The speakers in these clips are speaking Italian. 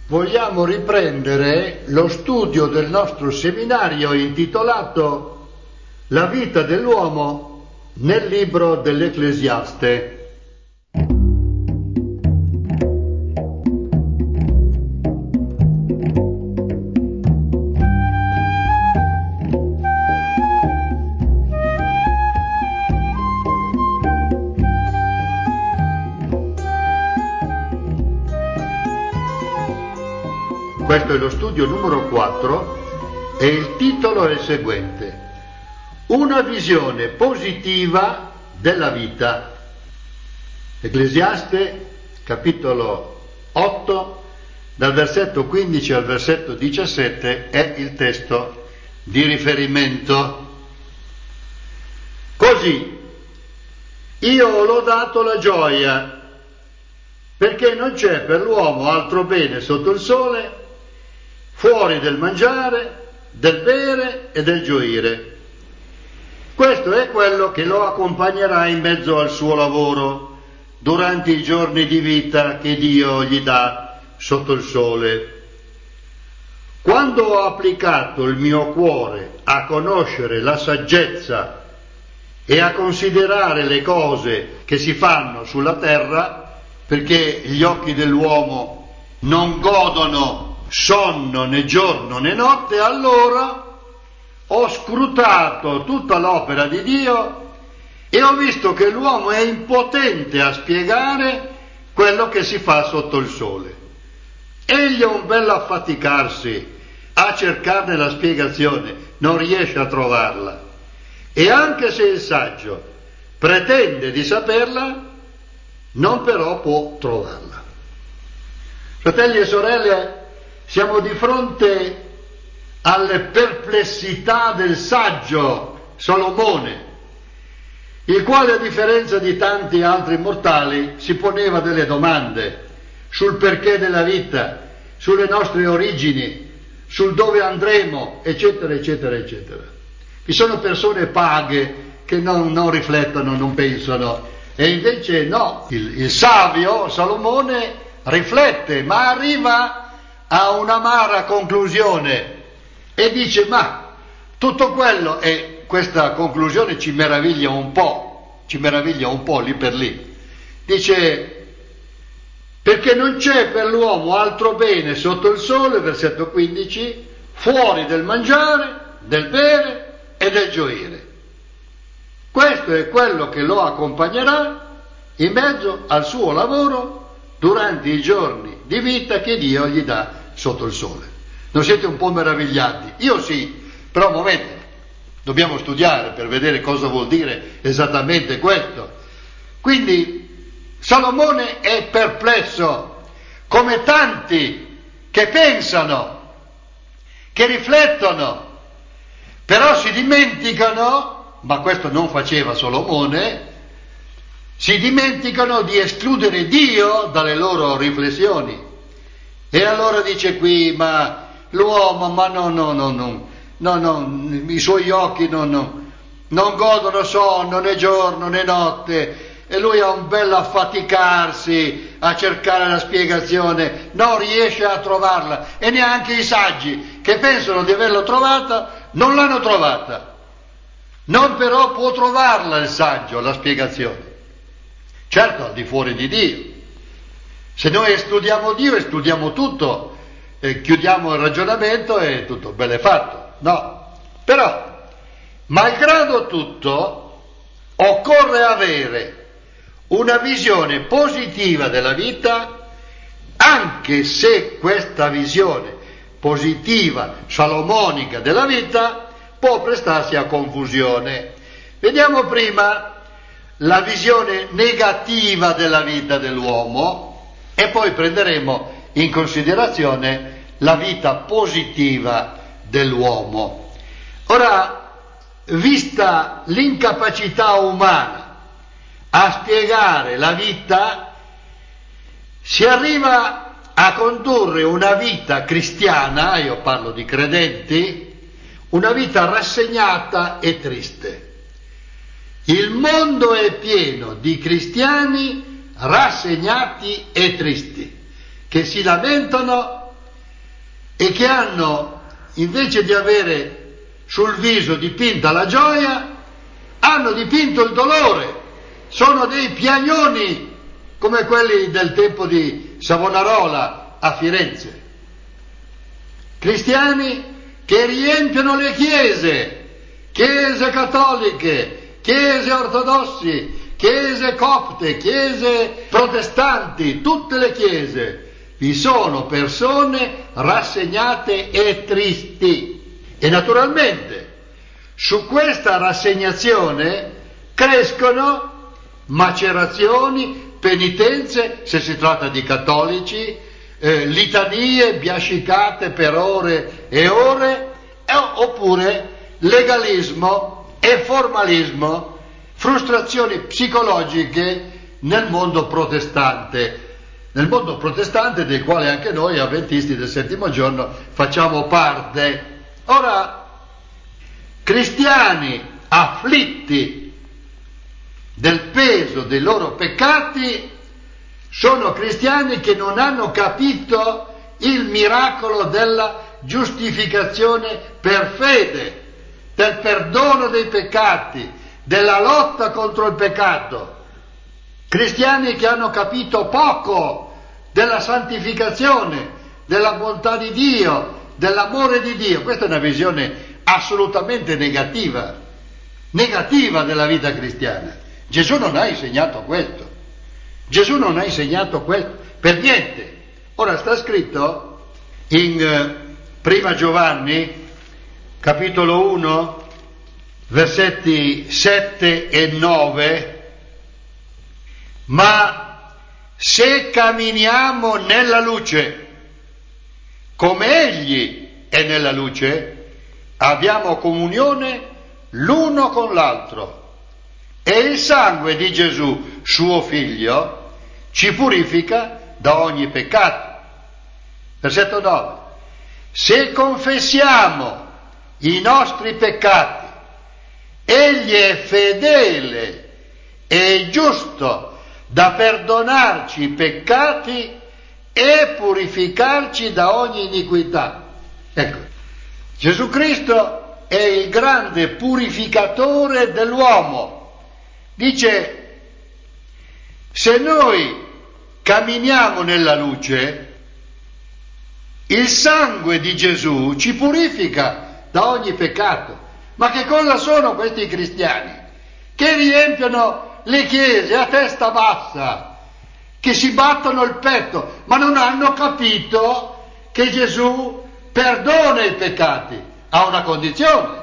vogliamo riprendere lo studio del nostro seminario intitolato La vita dell'uomo nel libro dell'Ecclesiaste. Questo è lo studio numero 4 e il titolo è il seguente: Una visione positiva della vita. Ecclesiaste, capitolo 8, dal versetto 15 al versetto 17 è il testo di riferimento. Così, io ho lodato la gioia, perché non c'è per l'uomo altro bene sotto il sole, fuori del mangiare, del bere e del gioire. Questo è quello che lo accompagnerà in mezzo al suo lavoro durante i giorni di vita che Dio gli dà sotto il sole. Quando ho applicato il mio cuore a conoscere la saggezza e a considerare le cose che si fanno sulla terra, perché gli occhi dell'uomo non godono sonno né giorno né notte, allora ho scrutato tutta l'opera di Dio e ho visto che l'uomo è impotente a spiegare quello che si fa sotto il sole. Egli è un bel affaticarsi a cercarne la spiegazione, non riesce a trovarla. E anche se il saggio pretende di saperla, non però può trovarla. Fratelli e sorelle, siamo di fronte alle perplessità del saggio Salomone, il quale, a differenza di tanti altri mortali, si poneva delle domande sul perché della vita, sulle nostre origini, sul dove andremo, eccetera, eccetera, eccetera. Vi sono persone paghe che non riflettono, non pensano, e invece no, il savio Salomone riflette, ma arriva a un'amara conclusione e dice: ma tutto quello, e questa conclusione ci meraviglia un po' lì per lì. Dice: perché non c'è per l'uomo altro bene sotto il sole, versetto 15, fuori del mangiare, del bere e del gioire. Questo è quello che lo accompagnerà in mezzo al suo lavoro durante i giorni di vita che Dio gli dà sotto il sole. Non siete un po' meravigliati? Io sì, però un momento, dobbiamo studiare per vedere cosa vuol dire esattamente questo. Quindi Salomone è perplesso, come tanti che pensano, che riflettono, però si dimenticano, ma questo non faceva Salomone, si dimenticano di escludere Dio dalle loro riflessioni. E allora dice qui: ma l'uomo, ma no, i suoi occhi non godono sonno né giorno né notte, e lui ha un bel affaticarsi a cercare la spiegazione, non riesce a trovarla, e neanche i saggi che pensano di averla trovata non l'hanno trovata. Non però può trovarla il saggio, la spiegazione. Certo, al di fuori di Dio. Se noi studiamo Dio e studiamo tutto, chiudiamo il ragionamento e tutto bello è fatto. No. Però, malgrado tutto, occorre avere una visione positiva della vita, anche se questa visione positiva, salomonica della vita, può prestarsi a confusione. Vediamo prima la visione negativa della vita dell'uomo e poi prenderemo in considerazione la vita positiva dell'uomo. Ora, vista l'incapacità umana a spiegare la vita, si arriva a condurre una vita cristiana, io parlo di credenti, una vita rassegnata e triste. Il mondo è pieno di cristiani rassegnati e tristi, che si lamentano e che hanno, invece di avere sul viso dipinta la gioia, hanno dipinto il dolore. Sono dei piagnoni come quelli del tempo di Savonarola a Firenze. Cristiani che riempiono le chiese cattoliche, chiese ortodossi, chiese copte, chiese protestanti, tutte le chiese. Vi sono persone rassegnate e tristi. E naturalmente su questa rassegnazione crescono macerazioni, penitenze, se si tratta di cattolici, litanie biascicate per ore e ore, oppure legalismo e formalismo, frustrazioni psicologiche nel mondo protestante del quale anche noi avventisti del settimo giorno facciamo parte. Ora, cristiani afflitti del peso dei loro peccati sono cristiani che non hanno capito il miracolo della giustificazione per fede, del perdono dei peccati, della lotta contro il peccato. Cristiani che hanno capito poco della santificazione, della bontà di Dio, dell'amore di Dio. Questa è una visione assolutamente negativa della vita cristiana. Gesù non ha insegnato questo. Gesù non ha insegnato questo per niente. Ora sta scritto in Prima Giovanni, capitolo 1, versetti 7 e 9, ma se camminiamo nella luce, come Egli è nella luce, abbiamo comunione l'uno con l'altro, e il sangue di Gesù, suo Figlio, ci purifica da ogni peccato. Versetto 9. Se confessiamo i nostri peccati, Egli è fedele e giusto da perdonarci i peccati e purificarci da ogni iniquità. Ecco, Gesù Cristo è il grande purificatore dell'uomo. Dice, se noi camminiamo nella luce, il sangue di Gesù ci purifica da ogni peccato. Ma che cosa sono questi cristiani? Che riempiono le chiese a testa bassa, che si battono il petto, ma non hanno capito che Gesù perdona i peccati a una condizione: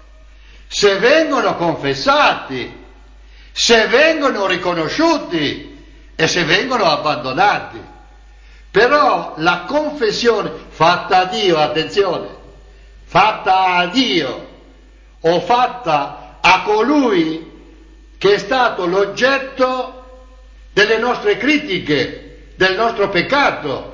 se vengono confessati, se vengono riconosciuti e se vengono abbandonati. Però la confessione fatta a Dio, attenzione, fatta a Dio o fatta a colui che è stato l'oggetto delle nostre critiche, del nostro peccato.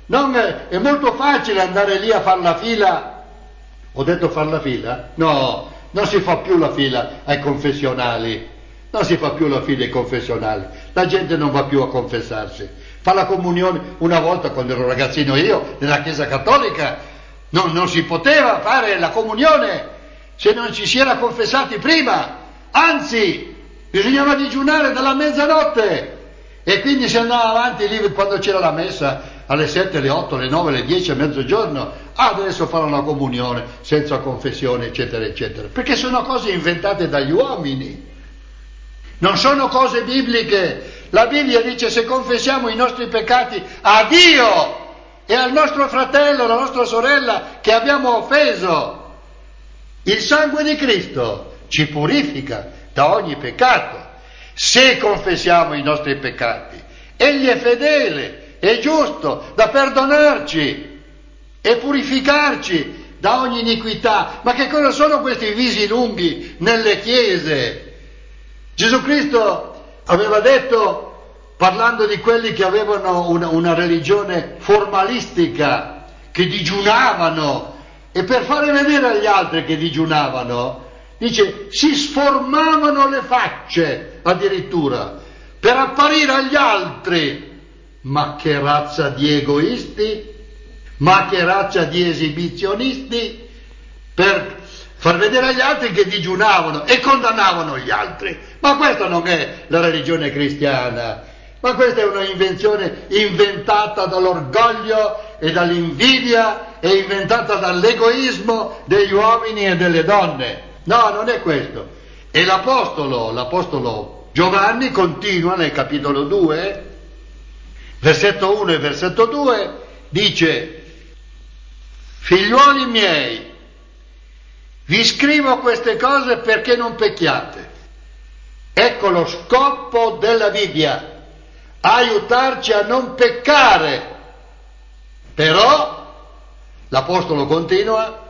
È molto facile andare lì a far la fila. Ho detto far la fila? No, non si fa più la fila ai confessionali. Non si fa più la fila ai confessionali. La gente non va più a confessarsi. Fa la comunione. Una volta, quando ero ragazzino io, nella Chiesa Cattolica, non si poteva fare la comunione se non ci si era confessati prima. Anzi, bisognava digiunare dalla mezzanotte, e quindi si andava avanti lì quando c'era la messa alle 7, alle 8, alle 9, alle 10, a mezzogiorno. Adesso farò la comunione senza confessione, eccetera eccetera, perché sono cose inventate dagli uomini, non sono cose bibliche. La Bibbia dice: se confessiamo i nostri peccati a Dio e al nostro fratello, alla nostra sorella che abbiamo offeso, il sangue di Cristo ci purifica da ogni peccato. Se confessiamo i nostri peccati, Egli è fedele e giusto da perdonarci e purificarci da ogni iniquità. Ma che cosa sono questi visi lunghi nelle chiese? Gesù Cristo aveva detto, parlando di quelli che avevano una religione formalistica, che digiunavano, e per fare vedere agli altri che digiunavano, dice, si sformavano le facce addirittura per apparire agli altri. Ma che razza di egoisti! Ma che razza di esibizionisti per far vedere agli altri che digiunavano e condannavano gli altri. Ma questa non è la religione cristiana, ma questa è una invenzione inventata dall'orgoglio e dall'invidia e inventata dall'egoismo degli uomini e delle donne. No, non è questo. E l'apostolo Giovanni continua nel capitolo 2, versetto 1 e versetto 2, dice: figliuoli miei, vi scrivo queste cose perché non pecchiate. Ecco lo scopo della Bibbia, aiutarci a non peccare. Però, l'Apostolo continua,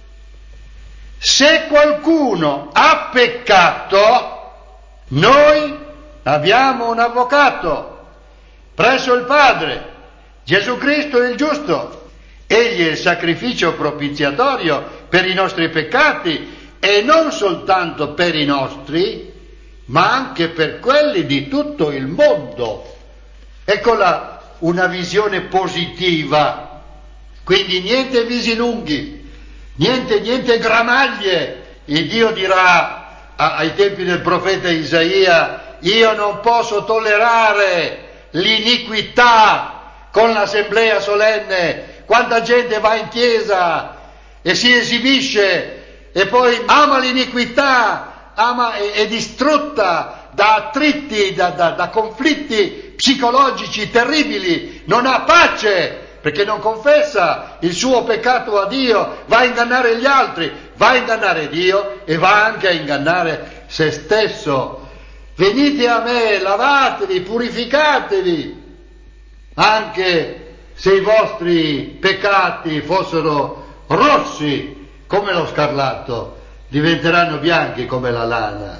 se qualcuno ha peccato, noi abbiamo un avvocato presso il Padre, Gesù Cristo il giusto. Egli è il sacrificio propiziatorio per i nostri peccati, e non soltanto per i nostri, ma anche per quelli di tutto il mondo. Eccola una visione positiva. Quindi niente visi lunghi, niente gramaglie. Il Dio dirà ai tempi del profeta Isaia: io non posso tollerare l'iniquità con l'assemblea solenne. Quanta gente va in chiesa e si esibisce e poi ama l'iniquità, è distrutta da attriti, da conflitti psicologici terribili, non ha pace perché non confessa il suo peccato a Dio, va a ingannare gli altri, va a ingannare Dio e va anche a ingannare se stesso. Venite a me, lavatevi, purificatevi, anche se i vostri peccati fossero rossi come lo scarlatto, diventeranno bianchi come la lana.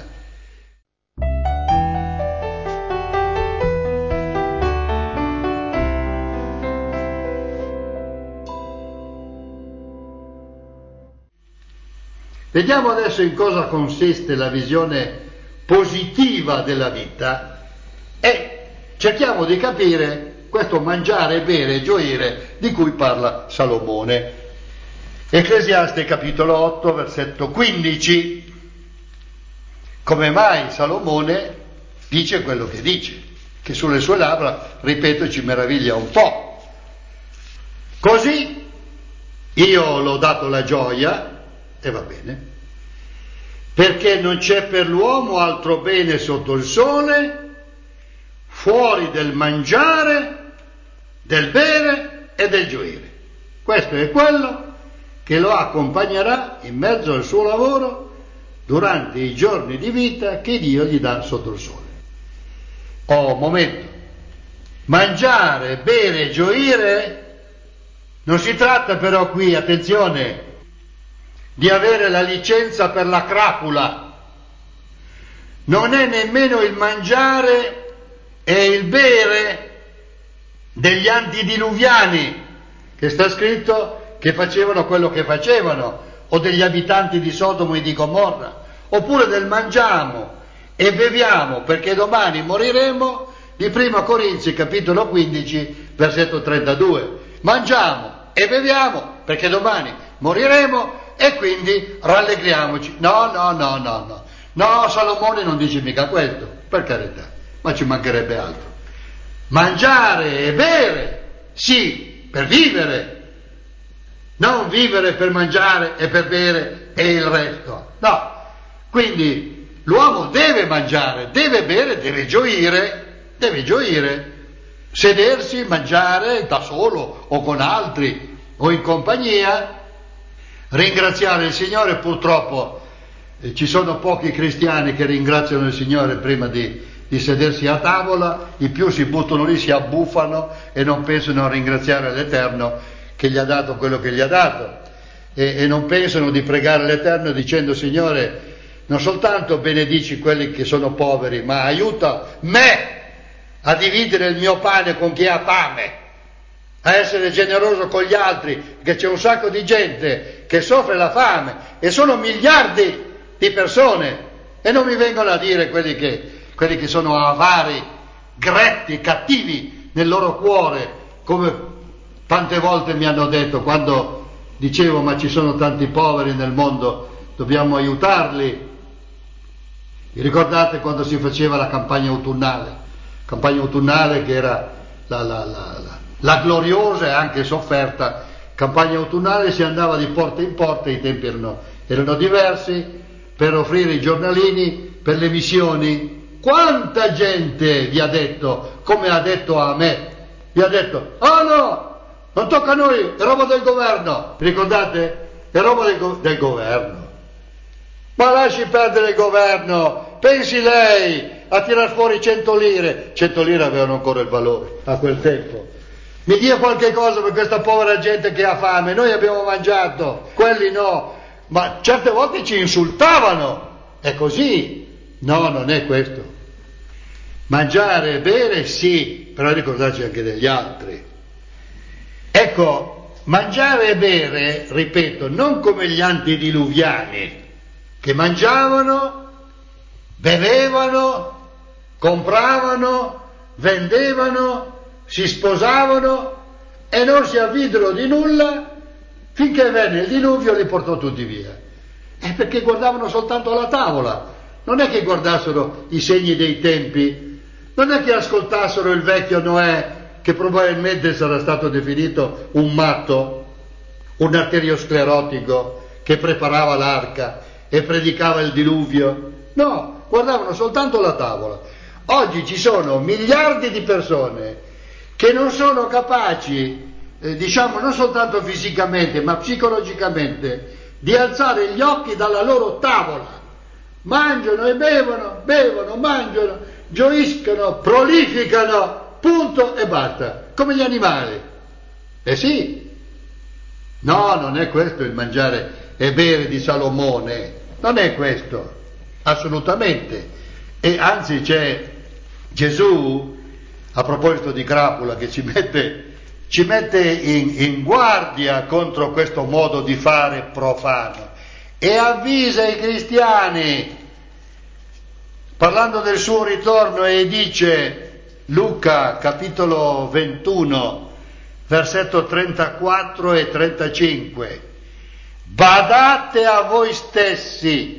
Vediamo adesso in cosa consiste la visione positiva della vita e cerchiamo di capire questo mangiare, bere e gioire di cui parla Salomone. Ecclesiaste capitolo 8 versetto 15. Come mai Salomone dice quello che dice, che sulle sue labbra, ripeto, ci meraviglia un po'. Così io ho dato la gioia, e va bene, perché non c'è per l'uomo altro bene sotto il sole, fuori del mangiare, del bere e del gioire. Questo è quello che lo accompagnerà in mezzo al suo lavoro durante i giorni di vita che Dio gli dà sotto il sole. Un momento. Mangiare, bere e gioire non si tratta però qui, attenzione, di avere la licenza per la crapula. Non è nemmeno il mangiare e il bere degli antidiluviani, che sta scritto che facevano quello che facevano, o degli abitanti di Sodoma e di Gomorra, oppure del mangiamo e beviamo perché domani moriremo, di Prima Corinzi capitolo 15 versetto 32. Mangiamo e beviamo perché domani moriremo e quindi rallegriamoci. No, Salomone non dice mica questo, per carità, ma ci mancherebbe altro. Mangiare e bere, sì, per vivere, non vivere per mangiare e per bere e il resto. No, quindi l'uomo deve mangiare, deve bere, deve gioire, sedersi, mangiare da solo o con altri o in compagnia, ringraziare il Signore. Purtroppo ci sono pochi cristiani che ringraziano il Signore prima di sedersi a tavola, i più si buttano lì, si abbuffano e non pensano a ringraziare l'Eterno che gli ha dato quello che gli ha dato, e non pensano di pregare l'Eterno dicendo: Signore, non soltanto benedici quelli che sono poveri, ma aiuta me a dividere il mio pane con chi ha fame, a essere generoso con gli altri, perché c'è un sacco di gente che soffre la fame e sono miliardi di persone, e non mi vengono a dire quelli che sono avari, gretti, cattivi nel loro cuore, come Tante volte mi hanno detto, quando dicevo ma ci sono tanti poveri nel mondo, dobbiamo aiutarli. Vi ricordate quando si faceva la campagna autunnale? Campagna autunnale che era la gloriosa e anche sofferta campagna autunnale, si andava di porta in porta, i tempi erano diversi, per offrire i giornalini per le missioni. Quanta gente vi ha detto, come ha detto a me, vi ha detto: oh no, non tocca a noi, è roba del governo. Vi ricordate? È roba del governo. Ma lasci perdere il governo, pensi lei a tirar fuori 100 lire. 100 lire avevano ancora il valore a quel tempo. Mi dia qualche cosa per questa povera gente che ha fame. Noi abbiamo mangiato, quelli no. Ma certe volte ci insultavano. È così? No, non è questo. Mangiare e bere sì, però ricordarci anche degli altri. Ecco, mangiare e bere, ripeto, non come gli antediluviani, che mangiavano, bevevano, compravano, vendevano, si sposavano e non si avvidero di nulla finché venne il diluvio e li portò tutti via. È perché guardavano soltanto alla tavola, non è che guardassero i segni dei tempi, non è che ascoltassero il vecchio Noè, che probabilmente sarà stato definito un matto, un arteriosclerotico che preparava l'arca e predicava il diluvio. No, guardavano soltanto la tavola. Oggi ci sono miliardi di persone che non sono capaci, non soltanto fisicamente, ma psicologicamente, di alzare gli occhi dalla loro tavola. Mangiano e bevono, mangiano, gioiscono, prolificano, punto e basta, come gli animali. Eh sì, no, non è questo il mangiare e bere di Salomone, non è questo, assolutamente. E anzi c'è Gesù, a proposito di crapula, che ci mette in guardia contro questo modo di fare profano e avvisa i cristiani, parlando del suo ritorno, e dice, Luca capitolo 21 versetto 34 e 35, badate a voi stessi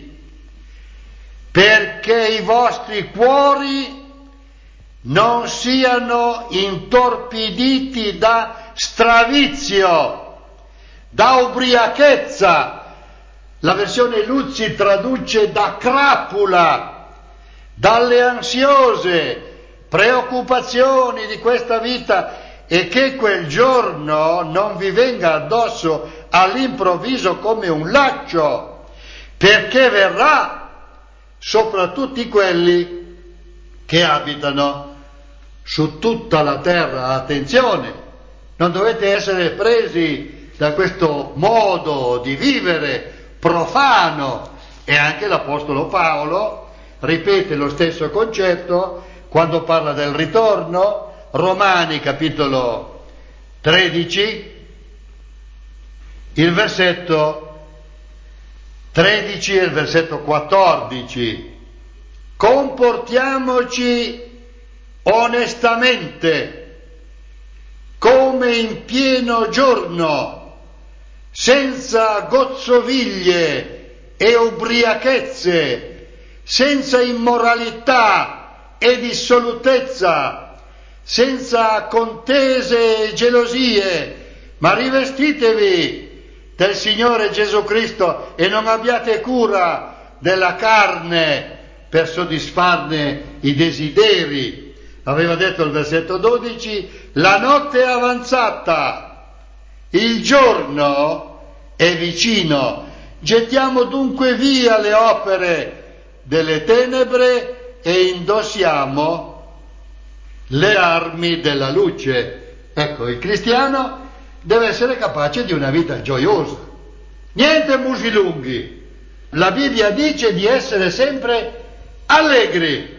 perché i vostri cuori non siano intorpiditi da stravizio, da ubriachezza. La versione Luzzi traduce da crapula, dalle ansiose preoccupazioni di questa vita, e che quel giorno non vi venga addosso all'improvviso come un laccio, perché verrà sopra tutti quelli che abitano su tutta la terra. Attenzione, non dovete essere presi da questo modo di vivere profano. E anche l'Apostolo Paolo ripete lo stesso concetto quando parla del ritorno. Romani capitolo 13, il versetto 13 e il versetto 14. Comportiamoci onestamente, come in pieno giorno, senza gozzoviglie e ubriachezze, senza immoralità e dissolutezza, senza contese e gelosie, ma rivestitevi del Signore Gesù Cristo e non abbiate cura della carne per soddisfarne i desideri. Aveva detto il versetto 12, la notte è avanzata, il giorno è vicino, gettiamo dunque via le opere delle tenebre e indossiamo le armi della luce. Ecco, il cristiano deve essere capace di una vita gioiosa, niente musi lunghi. La Bibbia dice di essere sempre allegri.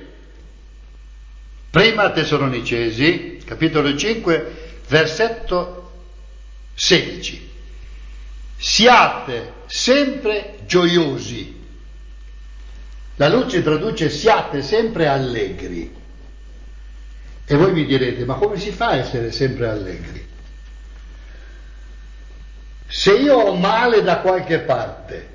Prima Tessalonicesi, capitolo 5, versetto 16. Siate sempre gioiosi. La luce traduce siate sempre allegri. E voi mi direte, ma come si fa a essere sempre allegri? Se io ho male da qualche parte,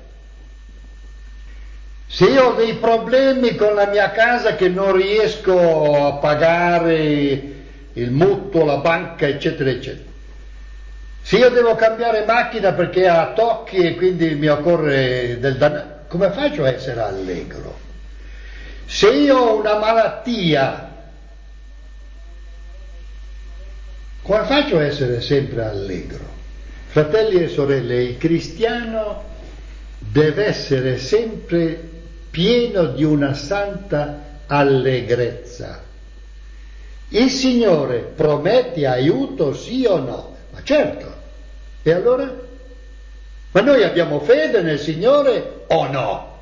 se io ho dei problemi con la mia casa che non riesco a pagare il mutuo, la banca, eccetera, eccetera, se io devo cambiare macchina perché ha tocchi e quindi mi occorre del danaro, come faccio a essere allegro? Se io ho una malattia, come faccio a essere sempre allegro? Fratelli e sorelle, il cristiano deve essere sempre pieno di una santa allegrezza. Il Signore promette aiuto, sì o no? Ma certo. E allora? Ma noi abbiamo fede nel Signore o no?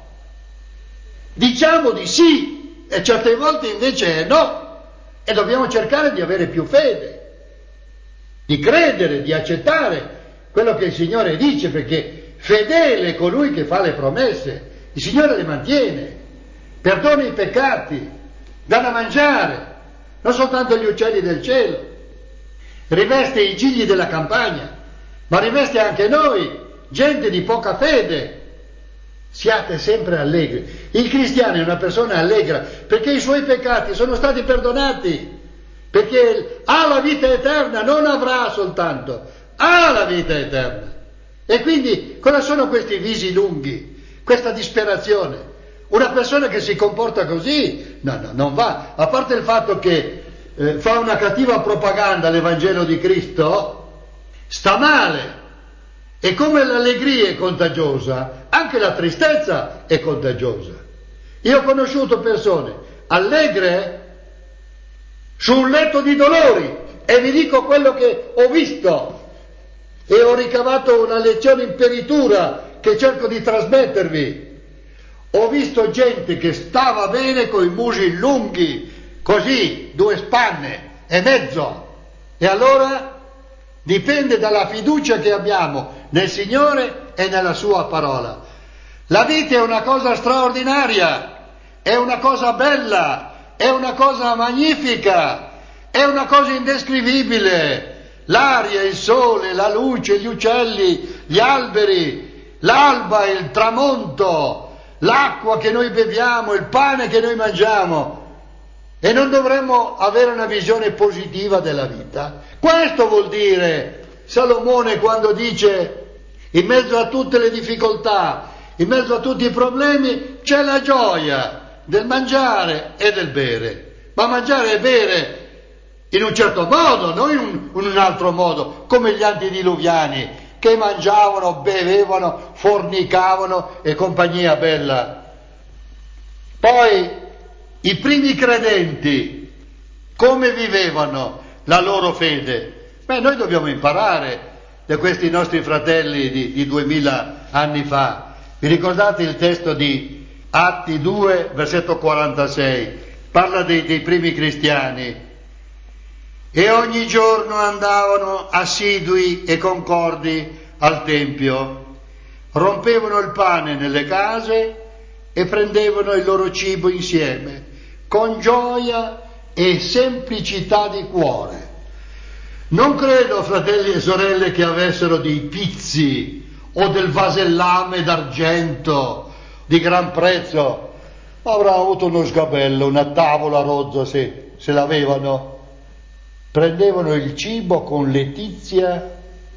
Diciamo di sì e certe volte invece no. E dobbiamo cercare di avere più fede, di credere, di accettare quello che il Signore dice, perché fedele è colui che fa le promesse. Il Signore le mantiene, perdona i peccati, dà da mangiare, non soltanto gli uccelli del cielo, riveste i gigli della campagna, ma riveste anche noi, gente di poca fede. Siate sempre allegri. Il cristiano è una persona allegra perché i suoi peccati sono stati perdonati, perché ha la vita eterna, non avrà soltanto, ha la vita eterna. E quindi cosa sono questi visi lunghi, questa disperazione? Una persona che si comporta così, no, non va. A parte il fatto che fa una cattiva propaganda all'Evangelo di Cristo, sta male. E come l'allegria è contagiosa, anche la tristezza è contagiosa. Io ho conosciuto persone allegre su un letto di dolori e vi dico quello che ho visto e ho ricavato una lezione in peritura che cerco di trasmettervi. Ho visto gente che stava bene con i musi lunghi, così, 2 spanne e mezzo. E allora dipende dalla fiducia che abbiamo nel Signore e nella Sua parola. La vita è una cosa straordinaria, è una cosa bella, è una cosa magnifica, è una cosa indescrivibile. L'aria, il sole, la luce, gli uccelli, gli alberi, l'alba, il tramonto, l'acqua che noi beviamo, il pane che noi mangiamo. E non dovremmo avere una visione positiva della vita? Questo vuol dire Salomone quando dice: in mezzo a tutte le difficoltà, in mezzo a tutti i problemi, c'è la gioia del mangiare e del bere. Ma mangiare e bere in un certo modo, non in un altro modo, come gli antediluviani che mangiavano, bevevano, fornicavano e compagnia bella. Poi i primi credenti come vivevano la loro fede? Noi dobbiamo imparare da questi nostri fratelli di 2000 anni fa. Vi ricordate il testo di Atti 2, versetto 46? Parla dei primi cristiani. E ogni giorno andavano assidui e concordi al Tempio, rompevano il pane nelle case e prendevano il loro cibo insieme, con gioia e semplicità di cuore. Non credo, fratelli e sorelle, che avessero dei pizzi o del vasellame d'argento di gran prezzo. Avranno avuto uno sgabello, una tavola rozza se l'avevano. Prendevano il cibo con letizia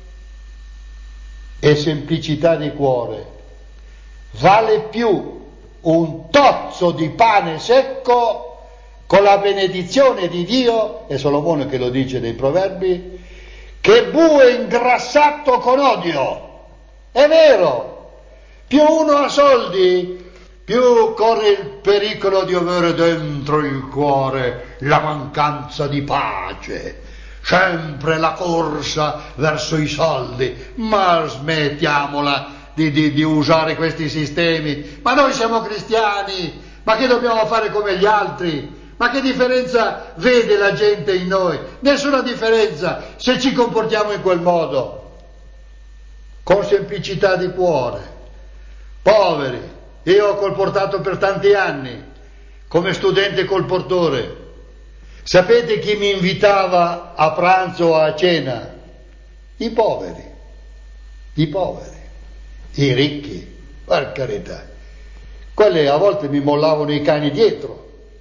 e semplicità di cuore. Vale più un tozzo di pane secco con la benedizione di Dio, è Solomone che lo dice nei Proverbi, che bue ingrassato con odio. È vero, più uno ha soldi, più corre il pericolo di avere dentro il cuore la mancanza di pace, sempre la corsa verso i soldi. Ma smettiamola di usare questi sistemi. Ma noi siamo cristiani, ma che dobbiamo fare come gli altri? Ma che differenza vede la gente in noi? Nessuna differenza se ci comportiamo in quel modo, con semplicità di cuore, poveri. Io ho colportato per tanti anni, come studente colportore. Sapete chi mi invitava a pranzo o a cena? I poveri. i poveri, i ricchi, per carità. Quelli a volte mi mollavano i cani dietro.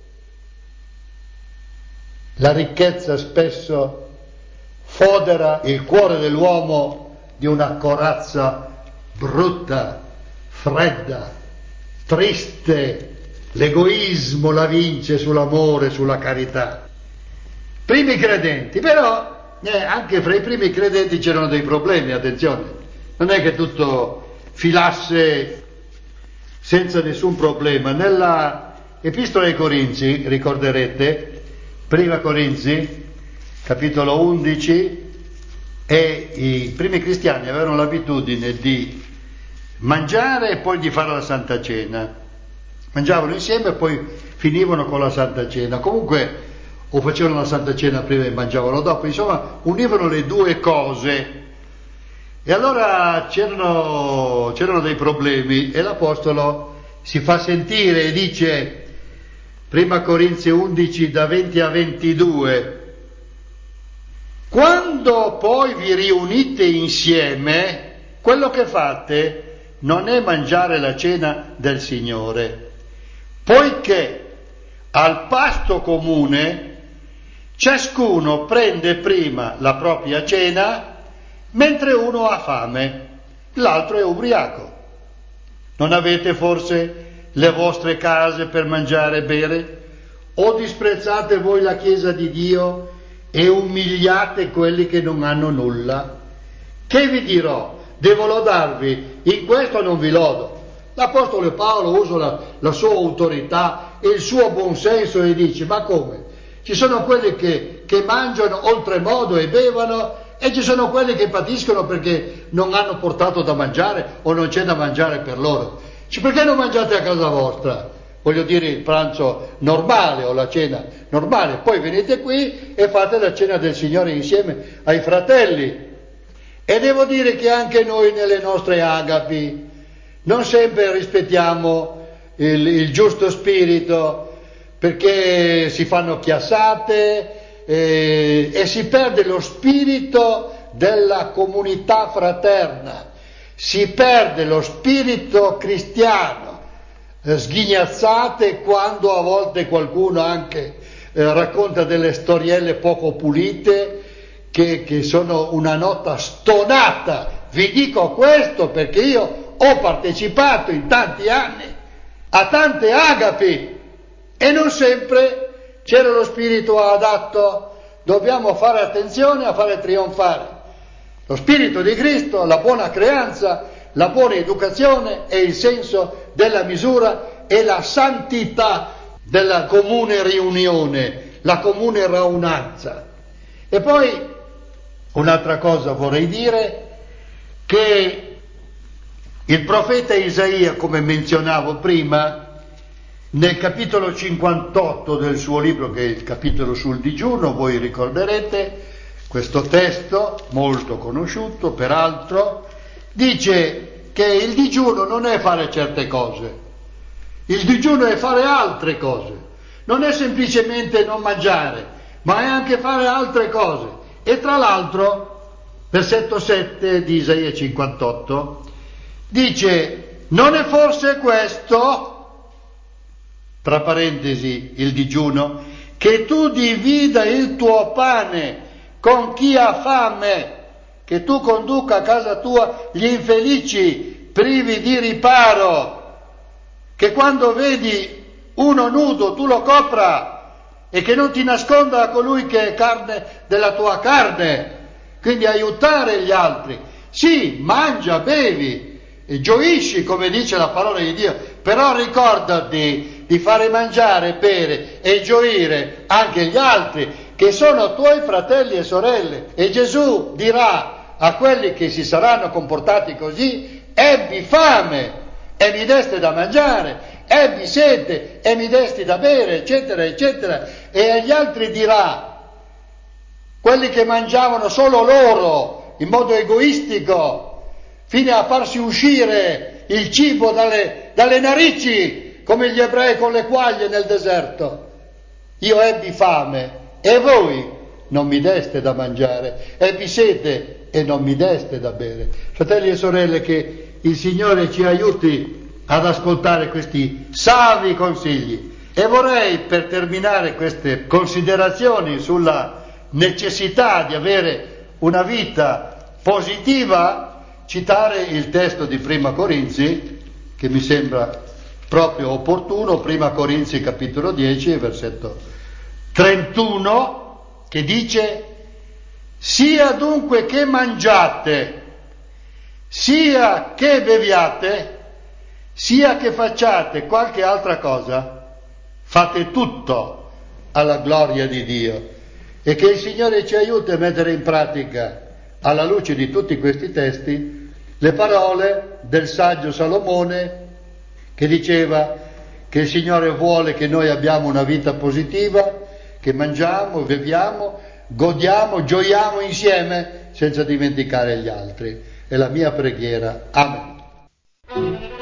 La ricchezza spesso fodera il cuore dell'uomo di una corazza brutta, fredda, triste. L'egoismo la vince sull'amore, sulla carità. Primi credenti, però anche fra i primi credenti c'erano dei problemi, attenzione, non è che tutto filasse senza nessun problema. Nella Epistola ai Corinzi, ricorderete, Prima Corinzi, capitolo 11, e i primi cristiani avevano l'abitudine di mangiare e poi di fare la Santa Cena. Mangiavano insieme e poi finivano con la Santa Cena. Comunque, o facevano la Santa Cena prima e mangiavano dopo, insomma, univano le due cose. E allora c'erano dei problemi e l'Apostolo si fa sentire e dice, Prima Corinzi 11 da 20 a 22, quando poi vi riunite insieme, quello che fate non è mangiare la cena del Signore, poiché al pasto comune ciascuno prende prima la propria cena, mentre uno ha fame, l'altro è ubriaco. Non avete forse le vostre case per mangiare e bere? O disprezzate voi la Chiesa di Dio e umiliate quelli che non hanno nulla? Che vi dirò? Devo lodarvi? In questo non vi lodo. L'Apostolo Paolo usa la sua autorità e il suo buonsenso e dice, ma come? Ci sono quelli che mangiano oltremodo e bevono, e ci sono quelli che patiscono perché non hanno portato da mangiare o non c'è da mangiare per loro. Perché non mangiate a casa vostra? Voglio dire, il pranzo normale o la cena normale, poi venite qui e fate la cena del Signore insieme ai fratelli. E devo dire che anche noi nelle nostre agapi non sempre rispettiamo il giusto spirito, perché si fanno chiassate e si perde lo spirito della comunità fraterna. Si perde lo spirito cristiano, sghignazzate quando a volte qualcuno anche racconta delle storielle poco pulite che sono una nota stonata. Vi dico questo perché io ho partecipato in tanti anni a tante agapi e non sempre c'era lo spirito adatto. Dobbiamo fare attenzione a fare trionfare lo spirito di Cristo, la buona creanza, la buona educazione e il senso della misura e la santità della comune riunione, la comune raunanza. E poi un'altra cosa vorrei dire, che il profeta Isaia, come menzionavo prima, nel capitolo 58 del suo libro, che è il capitolo sul digiuno, voi ricorderete, questo testo, molto conosciuto peraltro, dice che il digiuno non è fare certe cose, il digiuno è fare altre cose, non è semplicemente non mangiare, ma è anche fare altre cose. E tra l'altro, versetto 7 di Isaia 58, dice, non è forse questo, tra parentesi il digiuno, che tu divida il tuo pane con chi ha fame, che tu conduca a casa tua gli infelici privi di riparo, che quando vedi uno nudo tu lo copra e che non ti nasconda a colui che è carne della tua carne, quindi aiutare gli altri. Sì, mangia, bevi e gioisci, come dice la parola di Dio, però ricordati di fare mangiare, bere e gioire anche gli altri, che sono tuoi fratelli e sorelle. E Gesù dirà a quelli che si saranno comportati così, ebbi fame e mi deste da mangiare, ebbi sete e mi desti da bere, eccetera, eccetera. E agli altri dirà, quelli che mangiavano solo loro, in modo egoistico, fino a farsi uscire il cibo dalle narici, come gli ebrei con le quaglie nel deserto. Io ebbi fame e voi non mi deste da mangiare, ebbi sete e non mi deste da bere. Fratelli e sorelle, che il Signore ci aiuti ad ascoltare questi savi consigli. E vorrei, per terminare queste considerazioni sulla necessità di avere una vita positiva, citare il testo di Prima Corinzi, che mi sembra proprio opportuno, Prima Corinzi capitolo 10, versetto 31, che dice: sia dunque che mangiate, sia che beviate, sia che facciate qualche altra cosa, fate tutto alla gloria di Dio. E che il Signore ci aiuti a mettere in pratica, alla luce di tutti questi testi, le parole del saggio Salomone, che diceva che il Signore vuole che noi abbiamo una vita positiva, che mangiamo, beviamo, godiamo, gioiamo insieme senza dimenticare gli altri. È la mia preghiera. Amen.